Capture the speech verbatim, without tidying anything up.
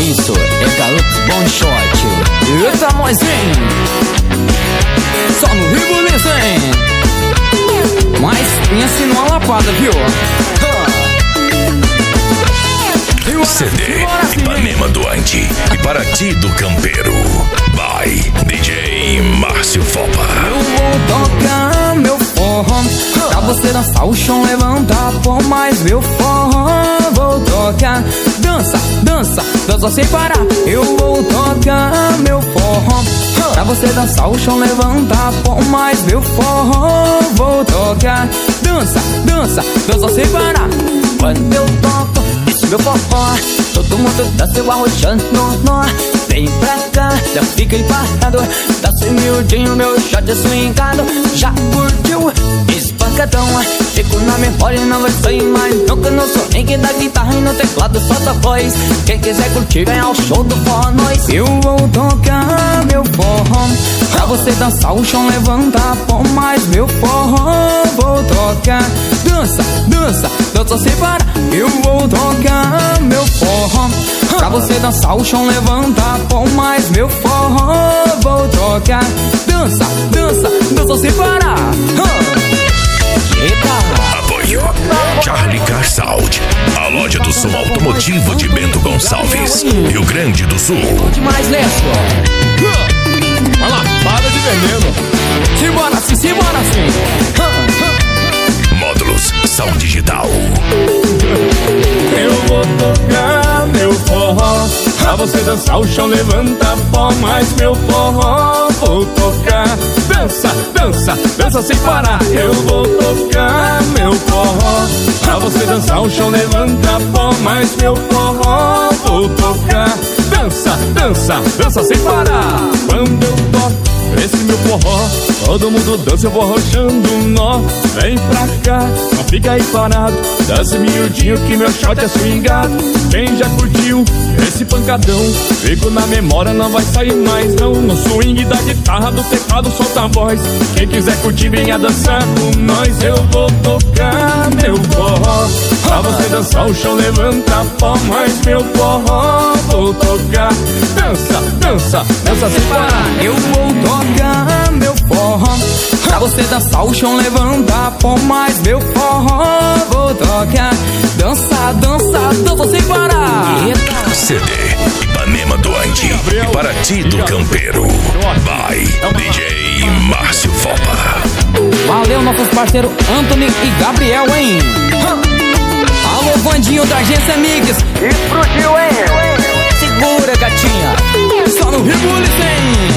isso? É garoto bom short. Eita, moizinho, só no Ribuliço, hein? Mas pense numa lapada, viu? C D Ipanema Doante e Paraty do Campeiro. By D J Márcio Fopa. Eu vou tocar meu forró pra você dançar o chão, levantar por mais meu forró. Vou tocar, dança, dança, dança sem parar. Eu vou tocar meu forró pra você dançar o chão, levantar por mais meu forró. Vou tocar, dança, dança, dança sem parar. Quando eu toco esse meu forró, todo mundo dança eu arrochando nó. Vem pra cá, já fiquei parado, dança miudinho, meu shot é swingado. Já curtiu esse pancadão? Fico na memória e não vai sair mais nunca. Não sou nem que da guitarra e no teclado só da voz. Quem quiser curtir, vem ao show do forró nós. Eu vou tocar meu forró pra você dançar o chão, levantar por mais meu forró. Vou tocar, dança, dança, dança sem parar. Eu vou tocar meu forró pra você dançar o chão, levantar por mais meu forró. Vou tocar, dança, dança, dança sem parar. Eita! Apoio Charlie Car Sound, a loja do som automotivo de Bento Gonçalves, Rio Grande do Sul. Demais, Lesso. Vai lá, para de veneno. Simbora assim, simbora assim. Módulos Som Digital. Eu vou tocar meu forró pra você dançar o chão, levanta pó, mais meu forró. Vou tocar, dança, dança, dança sem parar. Eu vou tocar meu forró pra você dançar o chão, levanta pó, mais meu forró. Vou tocar, dança, dança, dança sem parar. Quando eu toco esse meu forró, todo mundo dança, eu vou arrochando nó. Vem pra cá, não fica aí parado, dança miudinho que meu shot é swingado. Quem já curtiu esse pancadão, fico na memória, não vai sair mais não. No swing da guitarra, do teclado, solta a voz. Quem quiser curtir, venha dançar com nós. Eu vou tocar meu forró pra você dançar o chão, levanta pó, mais meu forró. Vou tocar, dança, dança, dança sem parar. Eu vou tocar meu forró pra você dançar o chão, levantar por mais meu forró. Vou tocar, dança, dança, dança sem parar. Eita. C D Ipanema Doante e Paraty do Campeiro. By D J Márcio Fopa. Valeu, nossos parceiros Anthony e Gabriel, hein? Alô, Vandinho da Agência Mix. Explodiu, hein? Segura, gatinha. Só no Ribuliço, hein?